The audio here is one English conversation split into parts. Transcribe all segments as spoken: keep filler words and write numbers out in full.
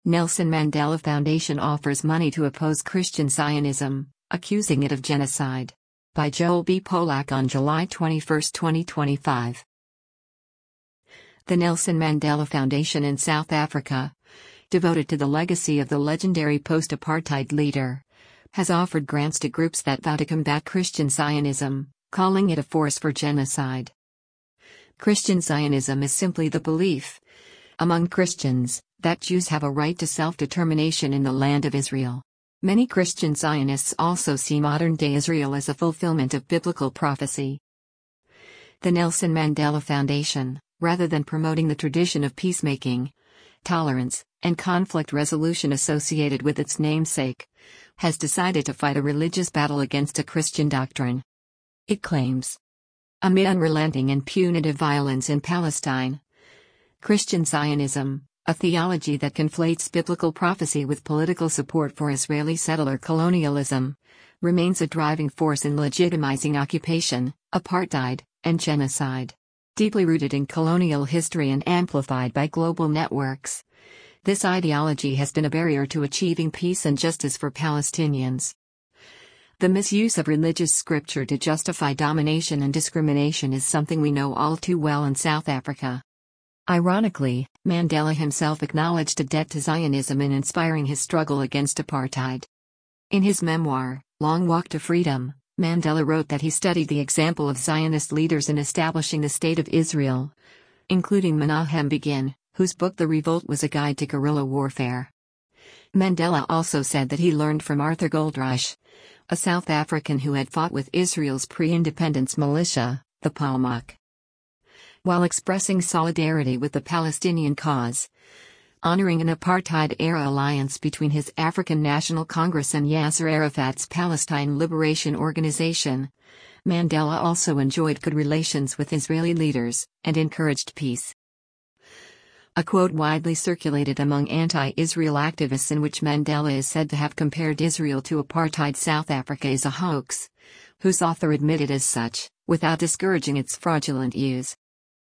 Nelson Mandela Foundation offers money to oppose Christian Zionism, accusing it of genocide. By Joel B. Polak on July twenty-first, twenty twenty-five. The Nelson Mandela Foundation in South Africa, devoted to the legacy of the legendary post-apartheid leader, has offered grants to groups that vow to combat Christian Zionism, calling it a force for genocide. Christian Zionism is simply the belief, among Christians, that Jews have a right to self-determination in the land of Israel. Many Christian Zionists also see modern-day Israel as a fulfillment of biblical prophecy. The Nelson Mandela Foundation, rather than promoting the tradition of peacemaking, tolerance, and conflict resolution associated with its namesake, has decided to fight a religious battle against a Christian doctrine. It claims, amid unrelenting and punitive violence in Palestine, Christian Zionism, a theology that conflates biblical prophecy with political support for Israeli settler colonialism, remains a driving force in legitimizing occupation, apartheid, and genocide. Deeply rooted in colonial history and amplified by global networks, this ideology has been a barrier to achieving peace and justice for Palestinians. The misuse of religious scripture to justify domination and discrimination is something we know all too well in South Africa. Ironically, Mandela himself acknowledged a debt to Zionism in inspiring his struggle against apartheid. In his memoir, Long Walk to Freedom, Mandela wrote that he studied the example of Zionist leaders in establishing the State of Israel, including Menachem Begin, whose book The Revolt was a guide to guerrilla warfare. Mandela also said that he learned from Arthur Goldreich, a South African who had fought with Israel's pre-independence militia, the Palmach. While expressing solidarity with the Palestinian cause, honoring an apartheid-era alliance between his African National Congress and Yasser Arafat's Palestine Liberation Organization, Mandela also enjoyed good relations with Israeli leaders and encouraged peace. A quote widely circulated among anti-Israel activists in which Mandela is said to have compared Israel to apartheid South Africa is a hoax, whose author admitted as such, without discouraging its fraudulent use.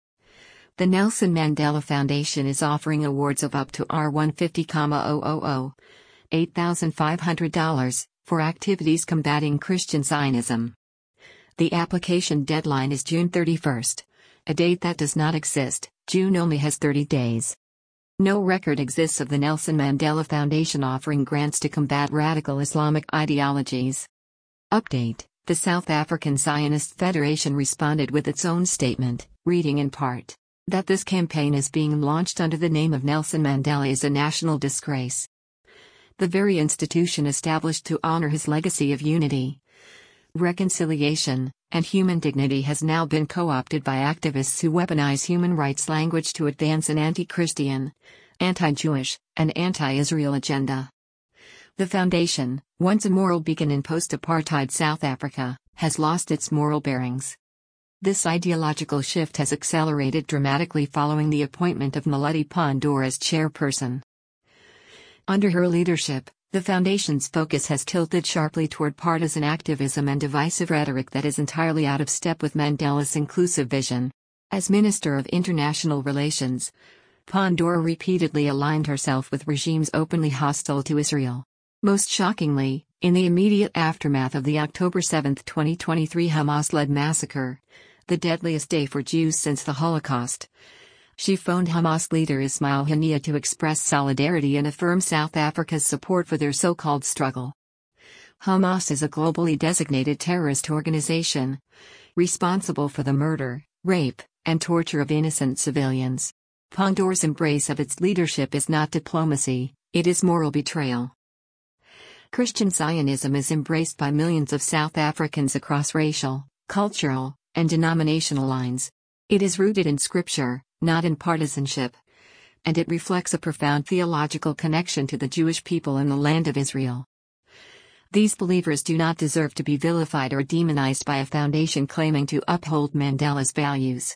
The Nelson Mandela Foundation is offering awards of up to R one hundred fifty thousand, eight thousand five hundred dollars, for activities combating Christian Zionism. The application deadline is June thirty-first, a date that does not exist. June only has thirty days. No record exists of the Nelson Mandela Foundation offering grants to combat radical Islamic ideologies. Update: The South African Zionist Federation responded with its own statement, reading in part, that this campaign is being launched under the name of Nelson Mandela is a national disgrace. The very institution established to honor his legacy of unity, reconciliation, and human dignity has now been co-opted by activists who weaponize human rights language to advance an anti-Christian, anti-Jewish, and anti-Israel agenda. The foundation, once a moral beacon in post-apartheid South Africa, has lost its moral bearings. This ideological shift has accelerated dramatically following the appointment of Naledi Pandor as chairperson. Under her leadership, the Foundation's focus has tilted sharply toward partisan activism and divisive rhetoric that is entirely out of step with Mandela's inclusive vision. As Minister of International Relations, Pandor repeatedly aligned herself with regimes openly hostile to Israel. Most shockingly, in the immediate aftermath of the October seventh, twenty twenty-three Hamas-led massacre, the deadliest day for Jews since the Holocaust, she phoned Hamas leader Ismail Haniyeh to express solidarity and affirm South Africa's support for their so-called struggle. Hamas is a globally designated terrorist organization, responsible for the murder, rape, and torture of innocent civilians. Pandor's embrace of its leadership is not diplomacy, it is moral betrayal. Christian Zionism is embraced by millions of South Africans across racial, cultural, and denominational lines. It is rooted in scripture, not in partisanship, and it reflects a profound theological connection to the Jewish people in the land of Israel. These believers do not deserve to be vilified or demonized by a foundation claiming to uphold Mandela's values.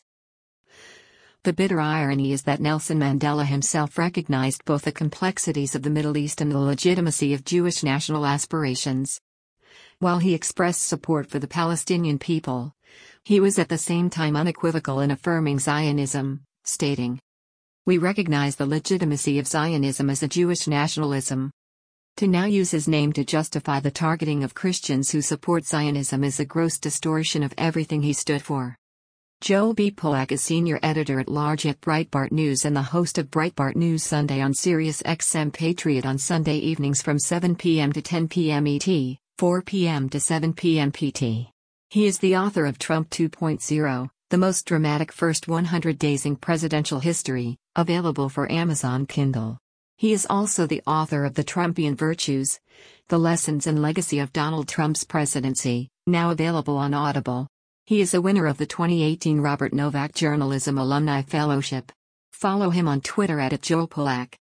The bitter irony is that Nelson Mandela himself recognized both the complexities of the Middle East and the legitimacy of Jewish national aspirations. While he expressed support for the Palestinian people, he was at the same time unequivocal in affirming Zionism, stating, We recognize the legitimacy of Zionism as a Jewish nationalism. To now use his name to justify the targeting of Christians who support Zionism is a gross distortion of everything he stood for. Joel B. Pollack is senior editor-at-large at Breitbart News and the host of Breitbart News Sunday on Sirius X M Patriot on Sunday evenings from seven p m to ten p m E T, four p m to seven p m P T. He is the author of Trump two point oh, The Most Dramatic First one hundred Days in Presidential History, available for Amazon Kindle. He is also the author of The Trumpian Virtues, The Lessons and Legacy of Donald Trump's Presidency, now available on Audible. He is a winner of the twenty eighteen Robert Novak Journalism Alumni Fellowship. Follow him on Twitter at, at Joel Pollack.